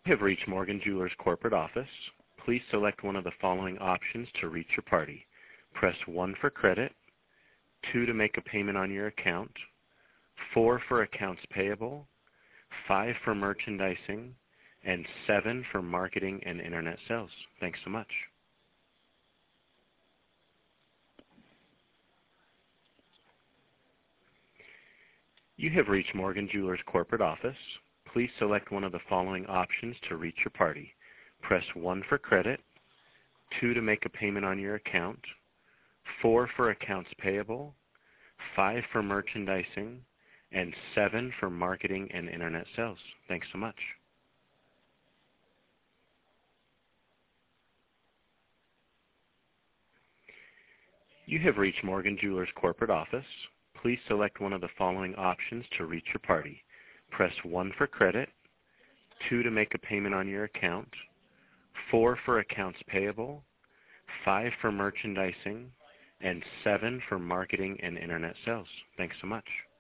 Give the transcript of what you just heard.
You have reached Morgan Jewelers corporate office. Please select one of the following options to reach your party. Press 1 for credit, 2 to make a payment on your account, 4 for accounts payable, 5 for merchandising, and 7 for marketing and internet sales. Thanks so much. You have reached Morgan Jewelers corporate office. Please select one of the following options to reach your party. Press 1 for credit, 2 to make a payment on your account, 4 for accounts payable, 5 for merchandising, and 7 for marketing and internet sales. Thanks so much. You have reached Morgan Jewelers corporate office. Please select one of the following options to reach your party. Press 1 for credit, 2 to make a payment on your account, 4 for accounts payable, 5 for merchandising, and 7 for marketing and internet sales. Thanks so much.